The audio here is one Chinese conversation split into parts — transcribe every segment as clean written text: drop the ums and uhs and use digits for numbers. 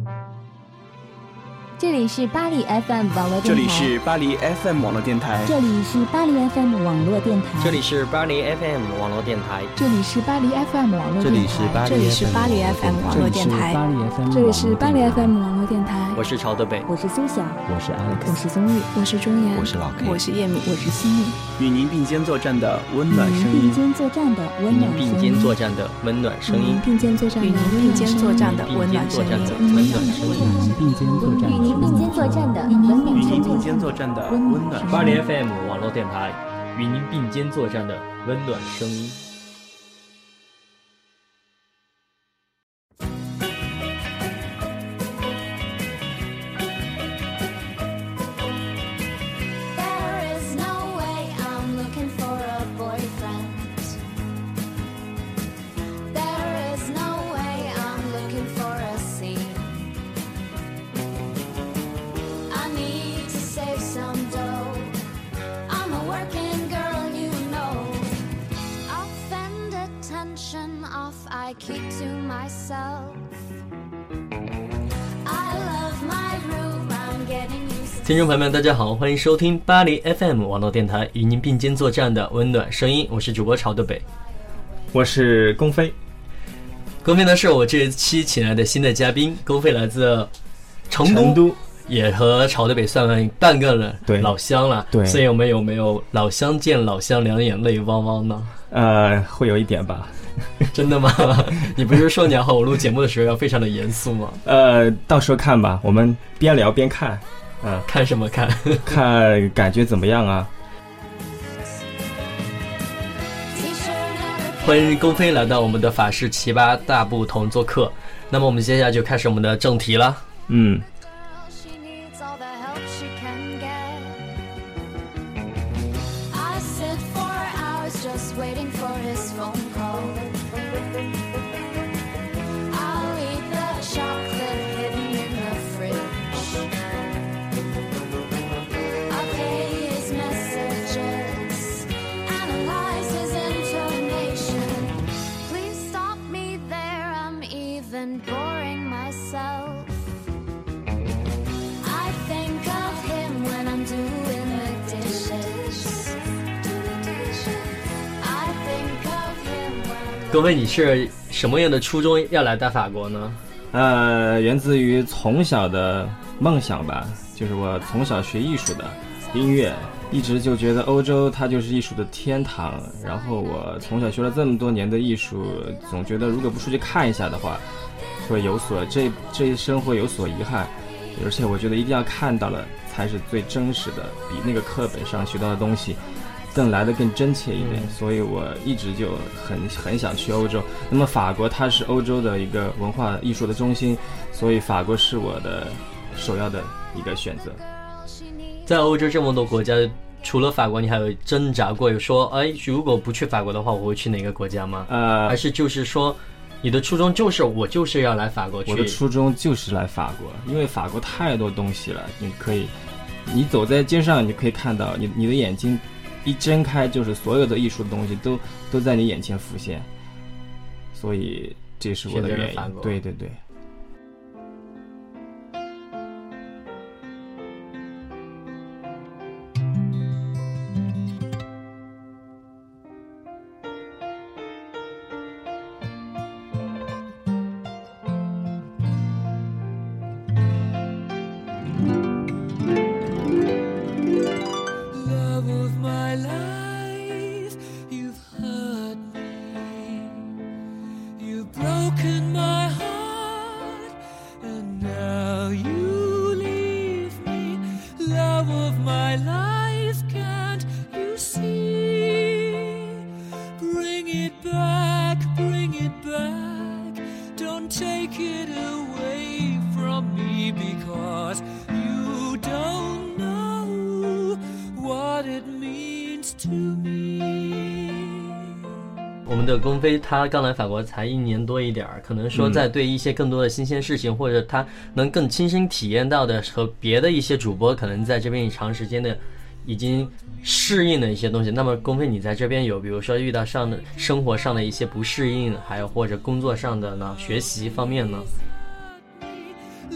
这里是巴黎 FM 网络电台， 这里是巴黎 FM 网络电台， 这里是巴黎 FM 网络电台， 这里是巴黎 FM 网络电台， 这里是巴黎 FM 网络电台， 这里是巴黎 FM 网络电台， 这里是巴黎 FM 网络电台。 我是曹德北， 我是苏晓， 我是 Alex， 我是宗玉， 我是钟岩， 我是老 K， 我是叶敏， 我是心玉。 与您并肩作战的温暖声音， 并肩作战的温暖声音， 并肩作战的温暖声音， 并肩作战的并肩作战的温暖声音， 温暖声音， 并肩作战， 与您并肩作战的温暖声音， 与您并肩作战的温暖。 巴黎 FM 网络电台，与您并肩作战的温暖声音。听众朋友们大家好，欢迎收听巴黎 FM 网络电台，与您并肩作战的温暖声音，我是主播曹德北， 我是龚飞。 龚飞呢是我这一期请来的新的嘉宾，龚飞来自成都，也和曹德北算了半个了老乡了， 对， 所以我们有没有老乡见老乡两眼泪汪汪呢？ 会有一点吧。 真的吗？你不是说你要和我录节目的时候要非常的严肃吗？ 到时候看吧，我们边聊边看。 看什么看？ 看感觉怎么样啊？ 欢迎龚飞来到我们的法式奇葩大不同做客。那么我们接下来就开始我们的正题了。各位，你是什么样的初衷要来到法国呢？ 源自于从小的梦想吧，就是我从小学艺术的音乐，一直就觉得欧洲它就是艺术的天堂。然后我从小学了这么多年的艺术，总觉得如果不出去看一下的话，会有所这一生会有所遗憾。而且我觉得一定要看到了才是最真实的，比那个课本上学到的东西更来得更真切一点，所以我一直就很想去欧洲。那么法国它是欧洲的一个文化艺术的中心，所以法国是我的首要的一个选择。 在欧洲这么多国家，除了法国，你还有挣扎过，有说，如果不去法国的话，我会去哪个国家吗？还是就是说，你的初衷就是我就是要来法国去？ 我的初衷就是来法国，因为法国太多东西了，你走在街上，你可以看到，你的眼睛一睁开，就是所有的艺术的东西都在你眼前浮现，所以这是我的原因。对对对。 我们的龚飞他刚来法国才1年多一点，可能说在对一些更多的新鲜事情，或者他能更亲身体验到的和别的一些主播可能在这边长时间的已经适应的一些东西。那么龚飞你在这边有比如说遇到上的生活上的一些不适应，还有或者工作上的呢，学习方面呢？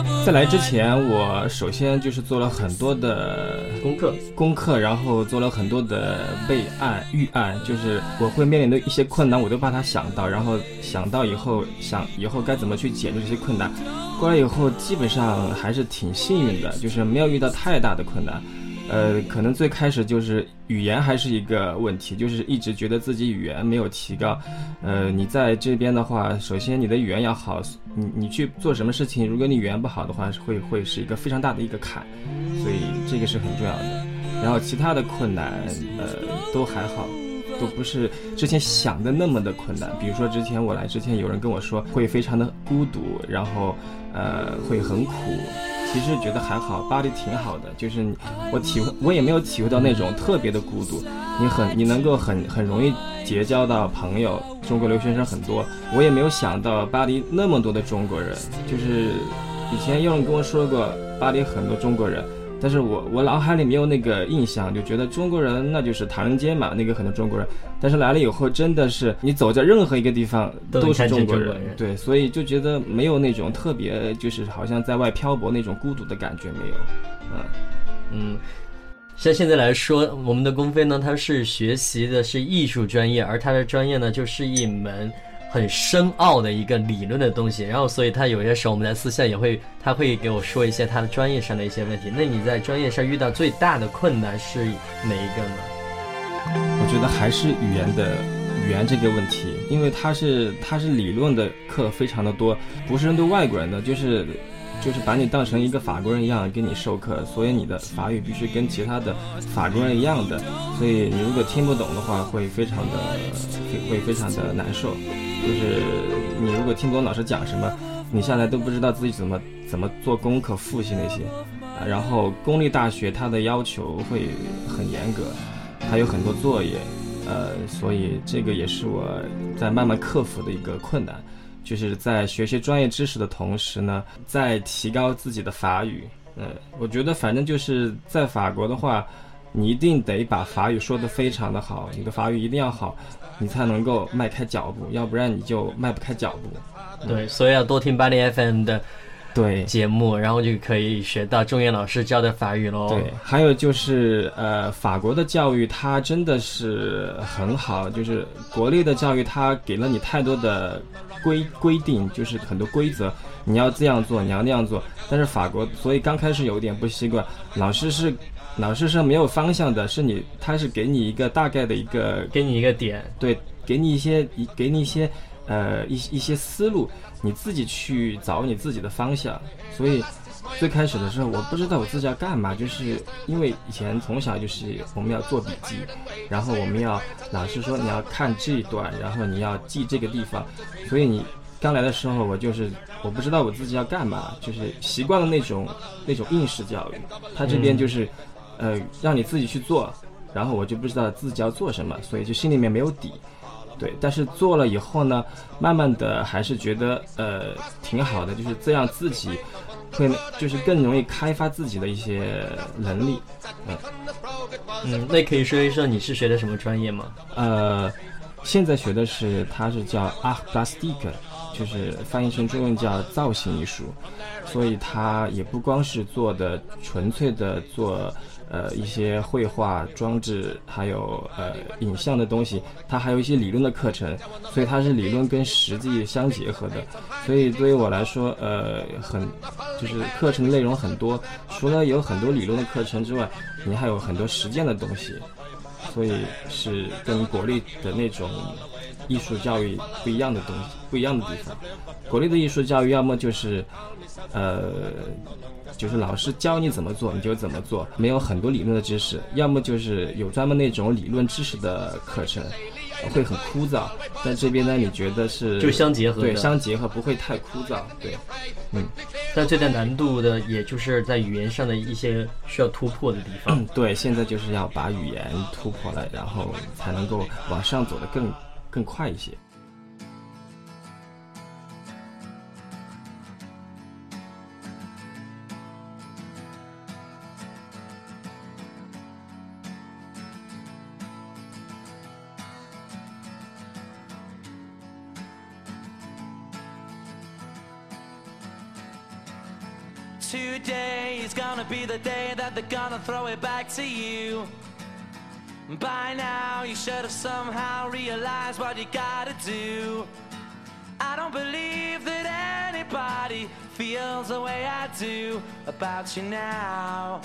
在来之前，我首先就是做了很多的功课，然后做了很多的备案、预案，就是我会面临的一些困难，我都把它想到，然后想到以后想以后该怎么去解决这些困难。过来以后，基本上还是挺幸运的，就是没有遇到太大的困难。可能最开始就是语言还是一个问题，就是一直觉得自己语言没有提高。你在这边的话，首先你的语言要好，你去做什么事情，如果你语言不好的话，会是一个非常大的一个坎，所以这个是很重要的。然后其他的困难，都还好，都不是之前想的那么的困难。比如说之前我来之前，有人跟我说会非常的孤独，然后会很苦。其实觉得还好，巴黎挺好的，就是我也没有体会到那种特别的孤独，你能够很容易结交到朋友，中国留学生很多，我也没有想到巴黎那么多的中国人，就是以前有人跟我说过巴黎很多中国人，但是我脑海里没有那个印象，就觉得中国人那就是唐人街嘛，那个很多中国人，但是来了以后真的是你走在任何一个地方都是中国人，对，所以就觉得没有那种特别就是好像在外漂泊那种孤独的感觉没有。 像现在来说，我们的龚飞呢，他是学习的是艺术专业，而他的专业呢就是一门很深奥的一个理论的东西，然后所以他有些时候我们在私下他会给我说一些他的专业上的一些问题。那你在专业上遇到最大的困难是哪一个呢？ 我觉得还是语言这个问题，因为它是理论的课非常的多，不是针对外国人的，就是把你当成一个法国人一样给你授课，所以你的法语必须跟其他的法国人一样的，所以你如果听不懂的话会非常的难受，就是你如果听不懂老师讲什么，你下来都不知道自己怎么做功课复习那些。然后公立大学它的要求会很严格，还有很多作业，所以这个也是我在慢慢克服的一个困难，就是在学习专业知识的同时呢，在提高自己的法语。我觉得反正就是在法国的话，你一定得把法语说得非常的好，你的法语一定要好，你才能够迈开脚步，要不然你就迈不开脚步。 对，所以要多听巴黎 FM 的对节目，然后就可以学到钟岩老师教的法语咯。 对，还有就是法国的教育它真的是很好，就是国内的教育它给了你太多的规定，就是很多规则，你要这样做，你要那样做。但是法国，所以刚开始有点不习惯，老师是没有方向的，他是给你一个大概的给你一个点，对，给你一些一些思路，你自己去找你自己的方向。所以最开始的时候我不知道我自己要干嘛，就是因为以前从小就是我们要做笔记，然后老师说你要看这一段，然后你要记这个地方，所以你刚来的时候我不知道我自己要干嘛，就是习惯了那种应试教育，他这边就是让你自己去做，然后我就不知道自己要做什么，所以就心里面没有底。对，但是做了以后呢，慢慢的还是觉得挺好的，就是这样自己会就是更容易开发自己的一些能力。 那可以说一说你是学的什么专业吗？ 现在学的它是叫 Art Plastique， 就是翻译成中文叫造型艺术，所以它也不光是纯粹的做一些绘画装置，还有影像的东西，它还有一些理论的课程，所以它是理论跟实际相结合的。所以对于我来说就是课程的内容很多，除了有很多理论的课程之外，你还有很多实践的东西，所以是跟国内的那种艺术教育不一样的东西，不一样的地方。国内的艺术教育要么就是老师教你怎么做你就怎么做，没有很多理论的知识，要么就是有专门那种理论知识的课程，会很枯燥。但这边呢，你觉得是就相结合的， 对，相结合不会太枯燥，对， 但最大难度的也就是在语言上的一些需要突破的地方。 对，现在就是要把语言突破了，然后才能够往上走得更快一些。 Today is gonna be the day that they're gonna throw it back to you. By now you should have somehow realized what you gotta do. I don't believe that anybody feels the way I do about you now.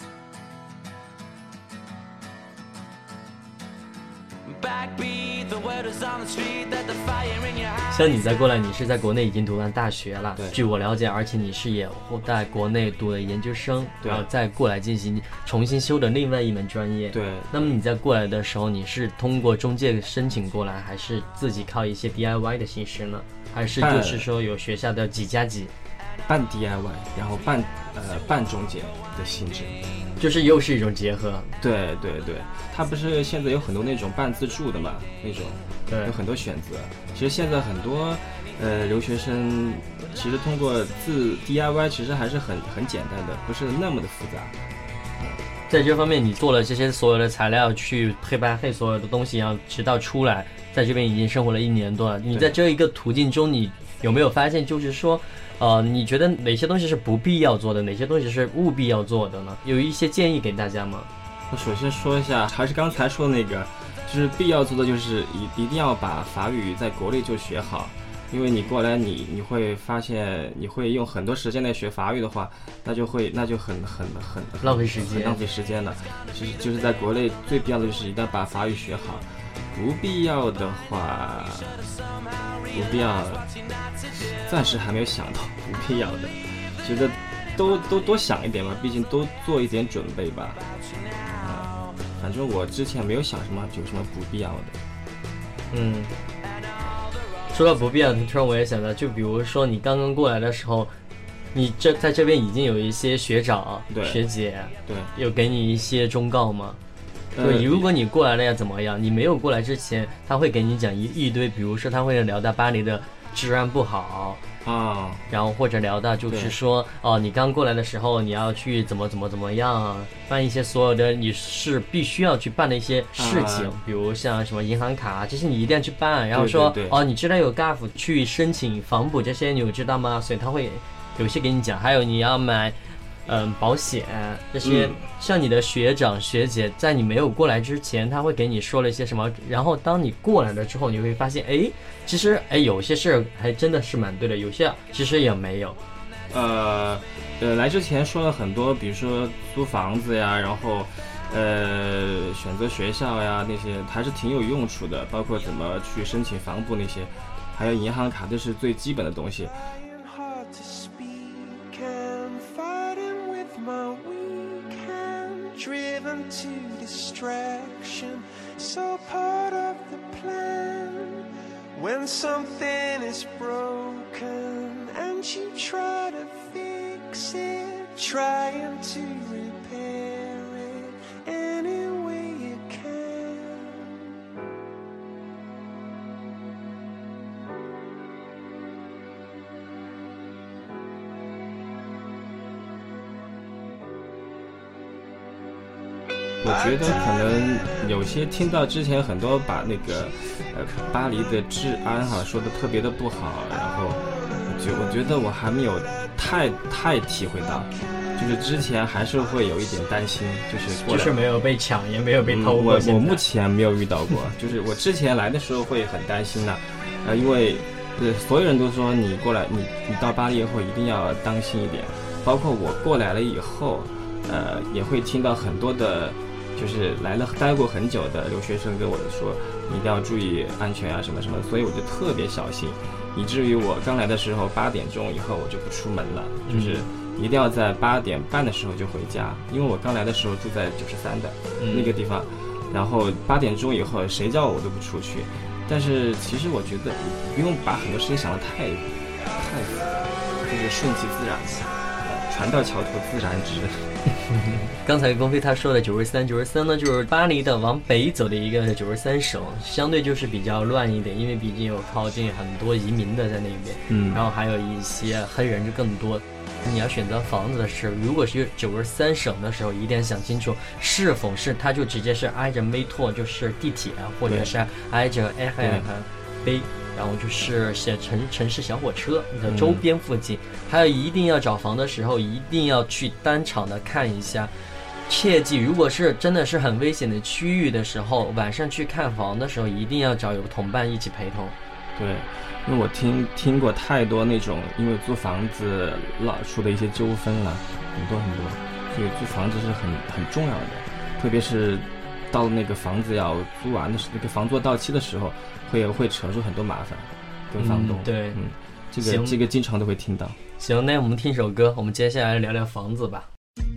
Backbeat, the word is on the street that the fire in your eyes. 像你再过来，你是在国内已经读完大学了， 对， 据我了解，而且你是也在国内读了研究生，然后再过来进行重新修的另外一门专业。 对。 那么你在过来的时候，你是通过中介申请过来，还是自己靠一些 DIY 的形式呢？还是就是说有学校的几加几？ 半 DIY， 然后半中介的性质， 就是又是一种结合。 对对对，它不是现在有很多那种半自助的嘛，那种对有很多选择。其实现在很多留学生其实通过DIY 其实还是很简单的，不是那么的复杂。 在这方面，你做了这些所有的材料，去配所有的东西，然后直到出来，在这边已经生活了1年多了。你在这一个途径中，你有没有发现，就是说，你觉得哪些东西是不必要做的，哪些东西是务必要做的呢？有一些建议给大家吗？ 我首先说一下，还是刚才说的那个，就是必要做的，就是一定要把法语在国内就学好。因为你过来你会发现，你会用很多时间来学法语的话，那就很浪费时间， 很浪费时间了。其实就是在国内最必要的就是一定要把法语学好，不必要的话，不必要，暂时还没有想到不必要的，觉得都多想一点吧，毕竟都做一点准备吧。反正我之前没有想有什么不必要的。 说到不必要的，突然我也想到，就比如说你刚刚过来的时候，你在这边已经有一些学长学姐对有给你一些忠告吗？对，如果你过来了要怎么样？你没有过来之前，他会给你讲一堆，比如说他会聊到巴黎的治安不好啊， 然后或者聊到就是说你刚过来的时候你要去怎么样办一些所有的你是必须要去办的一些事情，比如像什么银行卡这些你一定要去办，然后说你知道有 GAF 去申请房补这些你有知道吗？所以他会有些给你讲，还有你要买保险这些，像你的学长学姐在你没有过来之前他会给你说了一些什么，然后当你过来了之后你会发现其实有些事还真的是蛮对的，有些其实也没有。 来之前说了很多，比如说租房子呀，然后选择学校呀，那些还是挺有用处的，包括怎么去申请房补那些，还有银行卡，这是最基本的东西。 Driven to distraction, so part of the plan. When something is broken and you try to fix it, trying to repair it any way you can. 我觉得可能有些听到之前很多把那个巴黎的治安说的特别的不好，然后我觉得我还没有太体会到，就是之前还是会有一点担心，就是没有被抢也没有被偷过。 我目前没有遇到过，就是我之前来的时候会很担心的，因为所有人都说你过来你到巴黎以后一定要当心一点，包括我过来了以后也会听到很多的就是待过很久的留学生跟我说你一定要注意安全啊什么什么，所以我就特别小心，以至于我刚来的时候8点钟以后我就不出门了，就是一定要在8点半的时候就回家，因为我刚来的时候住在93的那个地方，然后8点钟以后谁叫我都不出去。但是其实我觉得不用把很多事情想得太复杂，就是顺其自然，船到桥头自然直。 刚才龚飞他说的93呢，就是巴黎的往北走的一个93省，相对就是比较乱一点，因为毕竟有靠近很多移民的在那边，然后还有一些黑人就更多。你要选择房子的时候，如果是93省的时候，一定要想清楚是否是它就直接是挨着梅托，就是地铁，或者是挨着 FFB 然后就是写城市小火车的周边附近，还有一定要找房的时候一定要去当场的看一下，切记如果是真的是很危险的区域的时候，晚上去看房的时候一定要找有同伴一起陪同。 对，因为我听过太多那种因为租房子闹出的一些纠纷了，很多，所以租房子是很重要的，特别是到那个房子要租完的时候，那个房租到期的时候，会扯出很多麻烦，跟房东。 对， 这个经常都会听到。 行，那我们听首歌，我们接下来聊聊房子吧。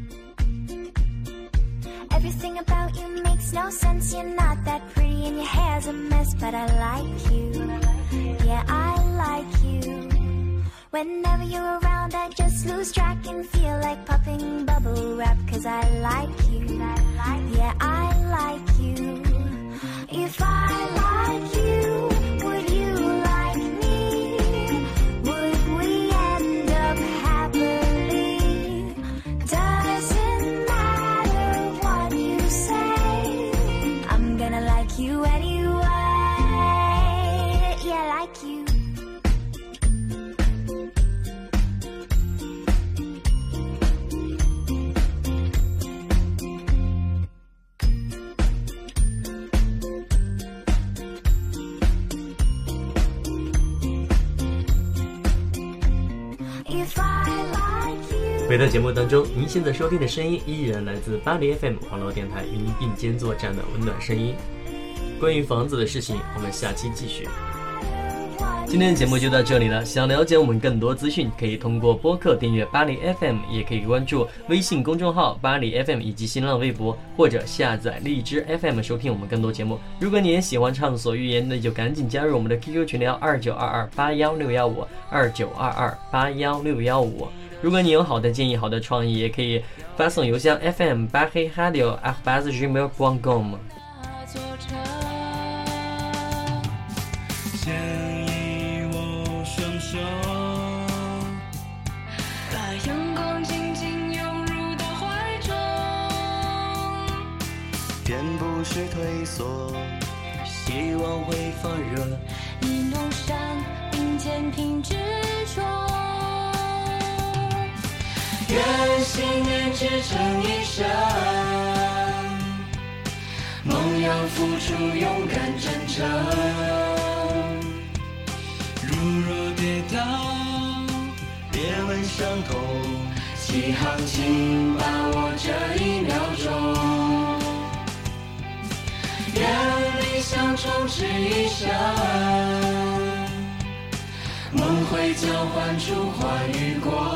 Everything about you makes no sense. You're not that pretty and your hair's a mess, but I like you. Yeah, I like you. Whenever you're around, I just lose track and feel like popping bubble wrap, 'cause I like you. Yeah, I like you. If I like you, would you like me? Would we end up happily? Doesn't matter what you say, I'm gonna like you anyway. Yeah, like you. If I like you. 回到节目当中，您现在收听的声音依然来自巴黎 FM 网络电台与您并肩作战的温暖声音。关于房子的事情，我们下期继续。今天的节目就到这里了，想了解我们更多资讯，可以通过播客订阅巴黎 FM， 也可以关注微信公众号巴黎 FM 以及新浪微博，或者下载荔枝 FM 收听我们更多节目。如果你也喜欢畅所欲言，那就赶紧加入我们的 QQ 群聊2922811615 2922811615。如果你有好的建议、好的创意，也可以发送邮箱 fm8radio@gmail.com。 牵引我双手， 把阳光紧紧拥入到怀中， 便不是退缩，希望会发热。 一路上并肩挺执着， 愿信念支撑一生，梦要付出勇敢真诚。如若跌倒，别问伤痛，起航请把握这1秒钟。愿理想充斥一生，梦会交换出花与果。